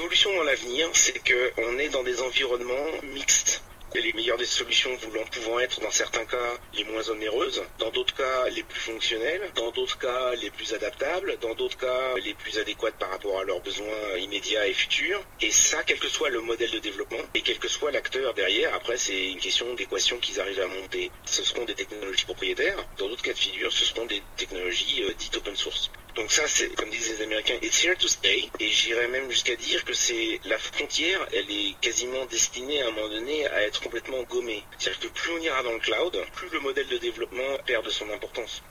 L'évolution dans l'avenir, c'est qu'on est dans des environnements mixtes. Les meilleures des solutions pouvant être dans certains cas les moins onéreuses, dans d'autres cas les plus fonctionnelles, dans d'autres cas les plus adaptables, dans d'autres cas les plus adéquates par rapport à leurs besoins immédiats et futurs. Et ça, quel que soit le modèle de développement et quel que soit l'acteur derrière, après c'est une question d'équation qu'ils arrivent à monter. Ce seront des technologies propriétaires, dans d'autres cas de figure, ce seront des technologies dites open source. Donc ça, c'est, comme disent les Américains, it's here to stay. Et j'irais même jusqu'à dire que c'est la frontière, elle est quasiment destinée à un moment donné à être complètement gommée. C'est-à-dire que plus on ira dans le cloud, plus le modèle de développement perd de son importance.